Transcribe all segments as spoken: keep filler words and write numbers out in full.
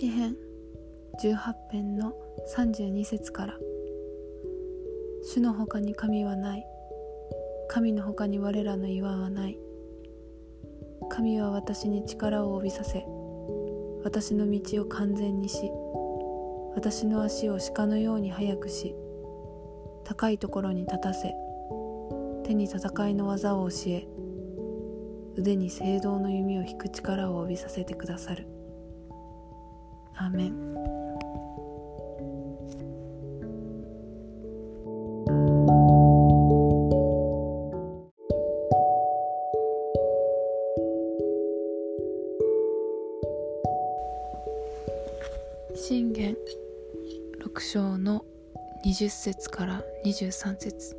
詩編じゅうはち編のさんじゅうに節から。主の他に神はない。神の他に我らの岩はない。神は私に力を帯びさせ、私の道を完全にし、私の足を鹿のように速くし、高いところに立たせ、手に戦いの技を教え、腕に青銅の弓を引く力を帯びさせてくださる。アーメン。箴言ろく章のにじゅっ節からにじゅうさん節。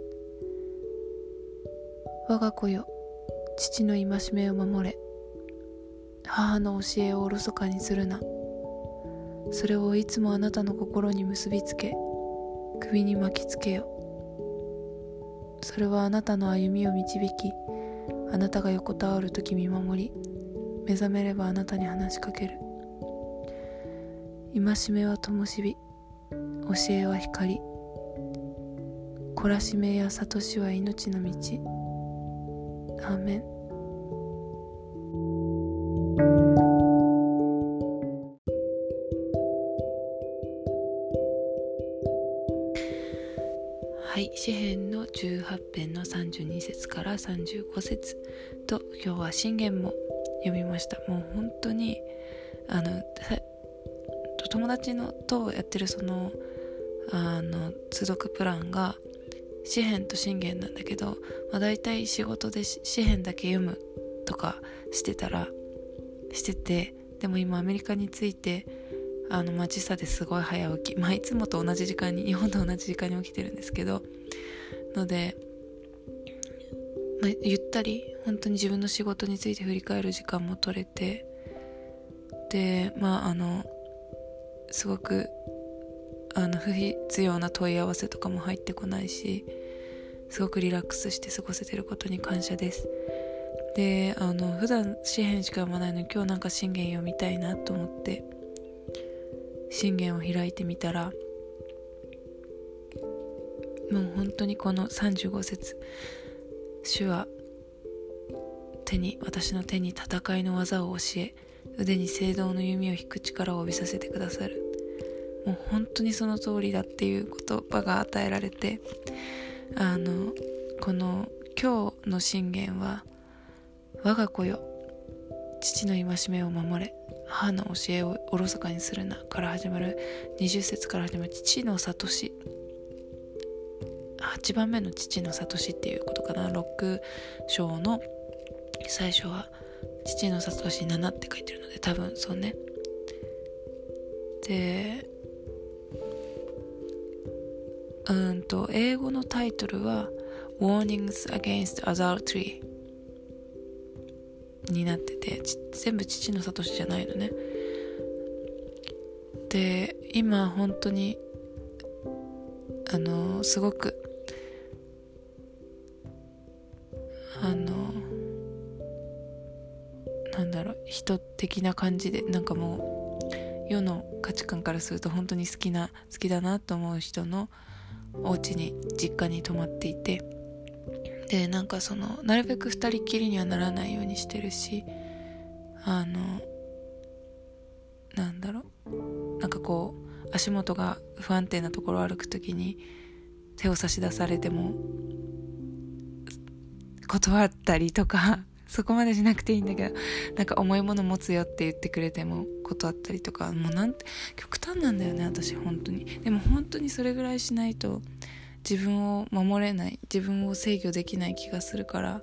我が子よ、父の戒めを守れ。母の教えをおろそかにするな。それをいつもあなたの心に結びつけ、首に巻きつけよ。それはあなたの歩みを導き、あなたが横たわるとき見守り、目覚めればあなたに話しかける。戒めは灯火、教えは光、懲らしめや諭しは命の道。アーメン。はい、詩編のじゅうはち編のさんじゅうに節からさんじゅうご節と、今日は箴言も読みました。もう本当にあの友達のとやってるそのあの通読プランが詩編と箴言なんだけど、まあ、だいたい仕事で詩編だけ読むとかしてたらしてて、でも今アメリカに着いてあの、まあ、時差ですごい早起き、まあ、いつもと同じ時間に日本と同じ時間に起きてるんですけどので、まあ、ゆったり本当に自分の仕事について振り返る時間も取れて、でまああのすごくあの不必要な問い合わせとかも入ってこないし、すごくリラックスして過ごせてることに感謝です。であの普段詩編しか読まないのに、今日なんか箴言読みたいなと思って箴言を開いてみたら、もう本当にこのさんじゅうご節、主は手に私の手に戦いの技を教え、腕に青銅の弓を引く力を帯びさせてくださる。もう本当にその通りだっていう言葉が与えられて、あのこの今日の箴言は、我が子よ、父の戒めを守れ、母の教えをおろそかにするなから始まるにじゅっ節から始まる父の諭し、はちばんめの父の諭しっていうことかな。ろく章の最初は父の諭しななって書いてるので、多分そうね。でうんと英語のタイトルは Warnings Against Adultery になってて、全部父の諭しじゃないのね。で今本当にあのすごくあのなんだろう人的な感じで、なんかもう世の価値観からすると本当に好きな好きだなと思う人のお家に実家に泊まっていて、でなんかそのなるべく二人きりにはならないようにしてるし、あのなんだろうなんかこう足元が不安定なところを歩くときに手を差し出されても断ったりとか、そこまでしなくていいんだけど、なんか重いもの持つよって言ってくれても断ったりとか、もうなんて極端なんだよね私本当に。でも本当にそれぐらいしないと自分を守れない、自分を制御できない気がするから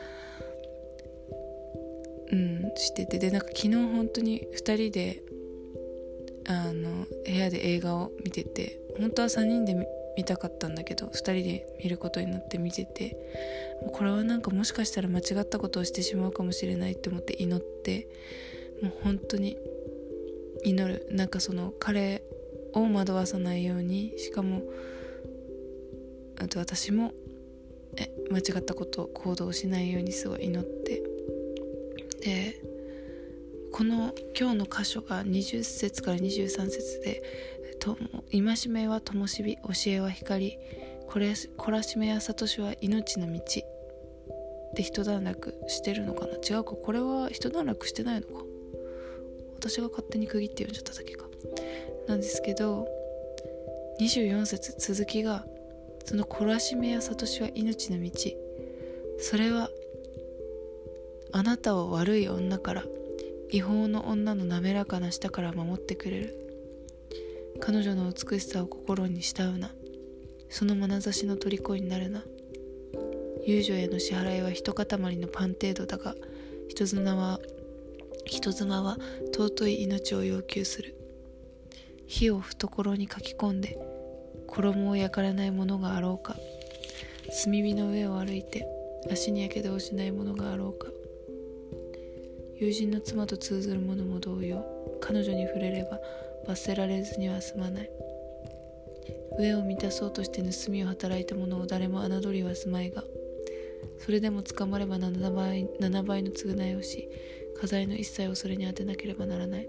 うんしてて、でなんか昨日本当にふたりであの部屋で映画を見てて、本当はさんにんで 見, 見たかったんだけどふたりで見ることになって見てて、もうこれはなんかもしかしたら間違ったことをしてしまうかもしれないって思って祈って、もう本当に祈る。なんかその彼を惑わさないように、しかもあと私もえ間違ったことを行動しないようにすごい祈って、でこの今日の箇所がにじゅっ節からにじゅうさん節で、と戒めは灯火、教えは光、懲らしめや諭しは命の道で一段落してるのかな。違うか、これは一段落してないのか、私が勝手に区切って読んじゃっただけかなんですけど、にじゅうよん節続きが、その懲らしめや諭しは命の道、それはあなたを悪い女から、違法の女の滑らかな舌から守ってくれる。彼女の美しさを心に慕うな。その眼差しの虜になるな。遊女への支払いは一塊のパン程度だが、人妻は人妻は尊い命を要求する。火を懐にかき込んで衣を焼からないものがあろうか。炭火の上を歩いて足にやけどをしないものがあろうか。友人の妻と通ずる者も同様、彼女に触れれば罰せられずには済まない。上を満たそうとして盗みを働いた者を誰も侮りはすまいが、それでも捕まればななばい、ななばいの償いをし、家財の一切をそれに当てなければならない。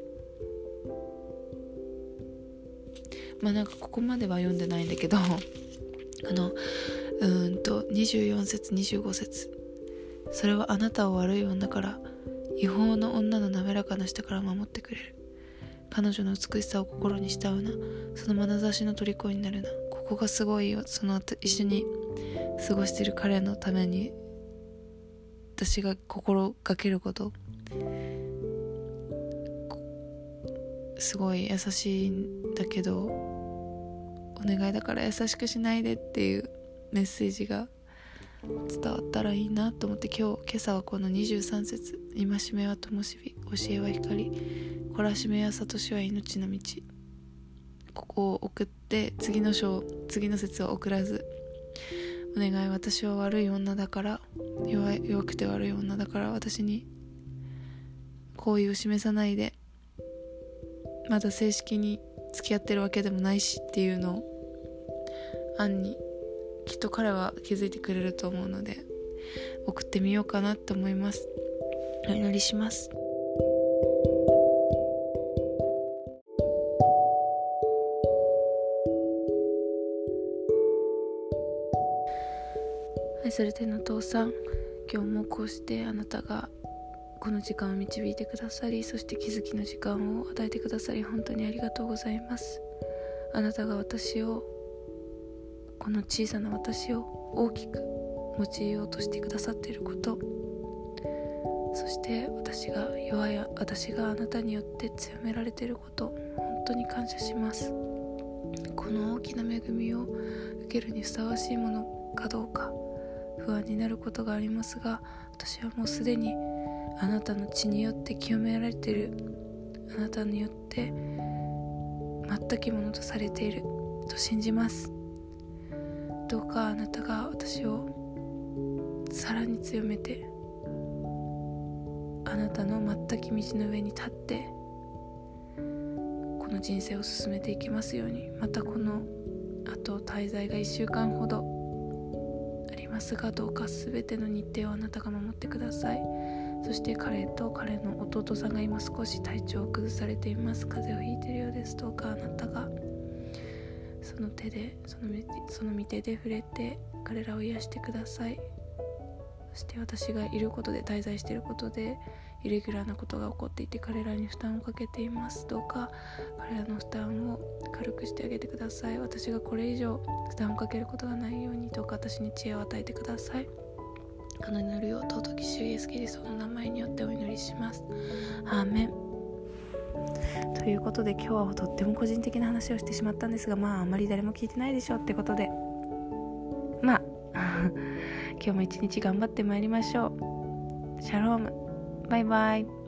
まあなんかここまでは読んでないんだけど、あのうーんとにじゅうよん節にじゅうご節、それはあなたを悪い女から、違法の女の滑らかな舌から守ってくれる。彼女の美しさを心に慕うな。その眼差しの虜になるな。ここがすごいよ。その一緒に過ごしている彼のために私が心がけること、すごい優しいんだけど、お願いだから優しくしないでっていうメッセージが伝わったらいいなと思って、今日今朝はこのにじゅうさん節、戒めは灯火、教えは光、懲らしめや諭しは命の道、ここを送って、次の章次の節は送らず、お願い、私は悪い女だから、 弱, 弱くて悪い女だから私に好意を示さないで、まだ正式に付き合ってるわけでもないしっていうのを暗にきっと彼は気づいてくれると思うので、送ってみようかなと思います。お祈りします。愛されての父さん、今日もこうしてあなたがこの時間を導いてくださり、そして気づきの時間を与えてくださり、本当にありがとうございます。あなたが私を、この小さな私を大きく用いようとしてくださっていること、そして私が弱い私があなたによって強められていること、本当に感謝します。この大きな恵みを受けるにふさわしいものかどうか不安になることがありますが、私はもうすでにあなたの血によって清められている、あなたによって全きものとされていると信じます。どうかあなたが私をさらに強めて、あなたの全き道の上に立ってこの人生を進めていきますように。またこのあと滞在がいっしゅうかんほどありますが、どうかすべての日程をあなたが守ってください。そして彼と彼の弟さんが今少し体調を崩されています。風邪をひいているようです。どうかあなたがその手でそのその御手で触れて彼らを癒してください。そして私がいることで、滞在していることでイレギュラーなことが起こっていて彼らに負担をかけています。どうか彼らの負担を軽くしてあげてください。私がこれ以上負担をかけることがないように、どうか私に知恵を与えてください。この祈りを尊き主イエスキリストの名前によってお祈りします。アーメン。ということで今日はとっても個人的な話をしてしまったんですが、まああまり誰も聞いてないでしょうってことで、まあ今日も一日頑張ってまいりましょう。シャローム、バイバイ。